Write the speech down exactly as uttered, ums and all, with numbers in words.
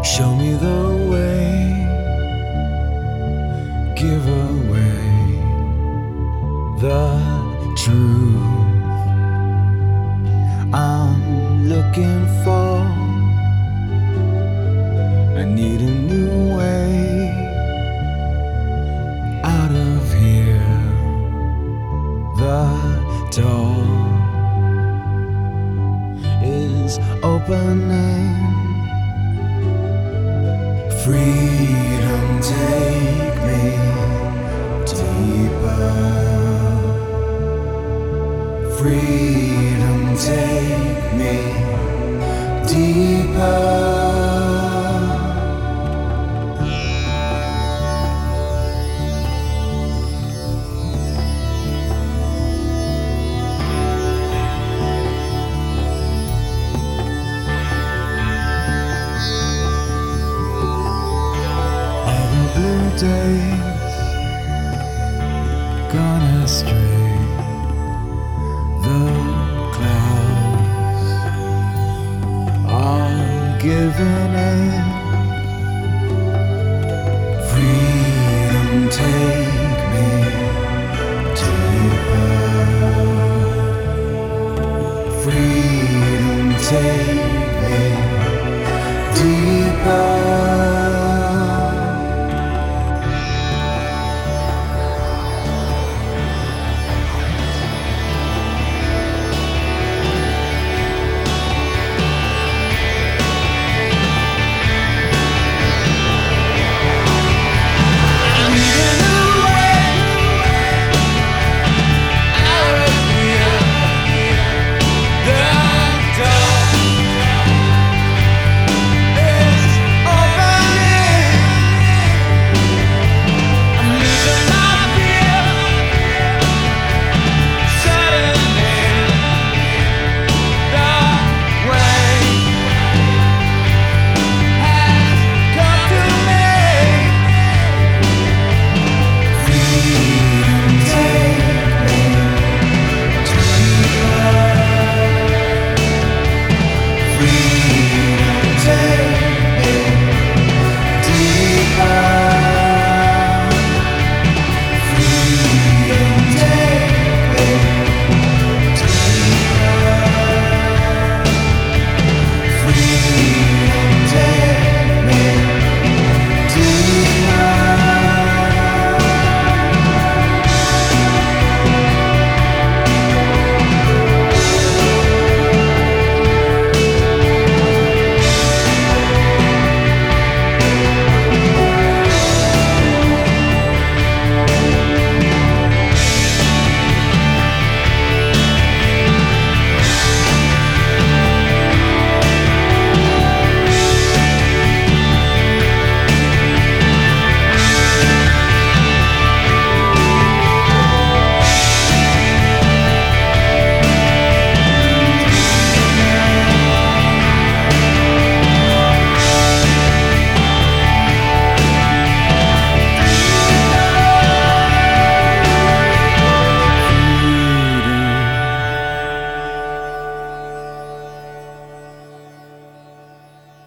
Show me the way, give away the truth I'm looking for. I need a new way out of here. The door is opening. Freedom, take me deeper. Freedom, take me deeper. Blue days gone astray. The clouds are giving in. Freedom, take me deeper. Freedom, take me deeper.